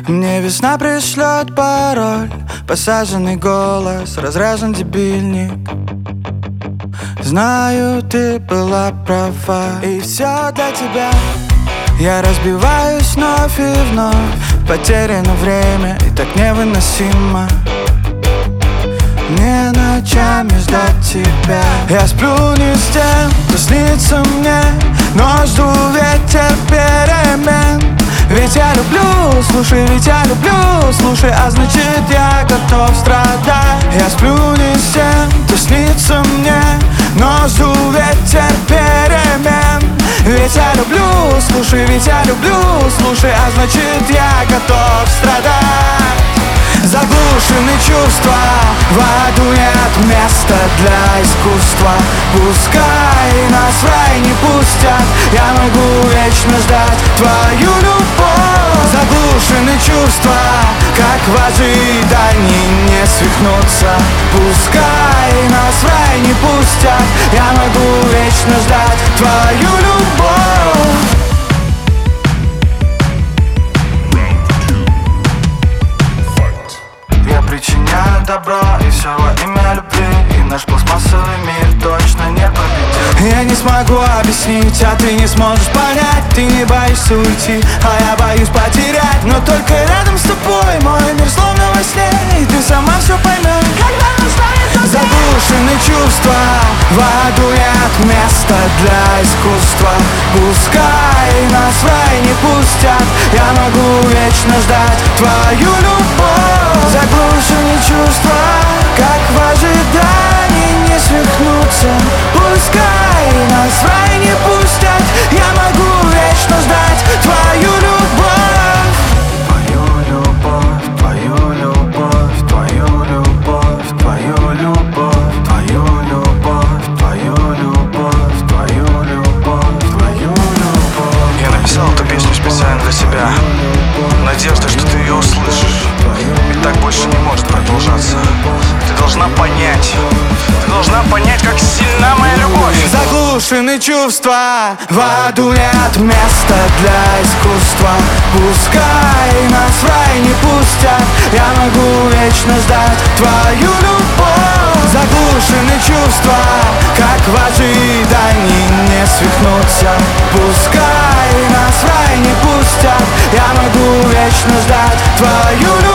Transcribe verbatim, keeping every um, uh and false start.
Мне весна пришлет пароль, посаженный голос, разряжен дебильник. Знаю, ты была права, и все для тебя. Я разбиваюсь вновь и вновь, потеряно время, и так невыносимо мне ночами ждать тебя. Я сплю не с тем, кто снится мне, но жду ветер перемен. Ведь я люблю, слушай, ведь я люблю, слушай, а значит я готов страдать. Я сплю не с тем, кто снится мне, но жду ветер перемен. Ведь я люблю, слушай, ведь я люблю, слушай, а значит я готов страдать. Заглушены чувства, в аду нет места для искусства. Пускай нас в рай не пустят, я могу вечно ждать твою любовь. Заглушены чувства, как в ожидании не свихнуться. Пускай нас в рай не пустят, я могу вечно ждать твою любовь. Причиняю добро и все во имя любви, и наш пластмассовый мир точно не победит. Я не смогу объяснить, а ты не сможешь понять. Ты не боишься уйти, а я боюсь потерять. Но только рядом с тобой мой мир словно во сне, и ты сама все поймешь, когда настанет. Заглушены чувства, в аду нет места для искусства. Пускай нас в рай не пустят, я могу вечно ждать твою любовь. Заглушены чувства, как в ожидании не свихнуться. Пускай нас в рай не пустят, я могу вечно ждать твою любовь. Твою любовь, твою любовь, твою любовь, твою любовь, твою любовь, твою любовь, твою любовь, твою любовь. Я написал эту песню специально для себя, надежда, что ты ее услышишь. Ведь так больше не может продолжаться. Ты должна понять, ты должна понять, как сильна моя любовь. Заглушены чувства, в аду нет места для искусства. Пускай нас в рай не пустят, я могу вечно ждать твою любовь. Заглушены чувства, как в ожидании не свихнуться. Пускай нас в рай не пустят, я могу вечно ждать твою любовь.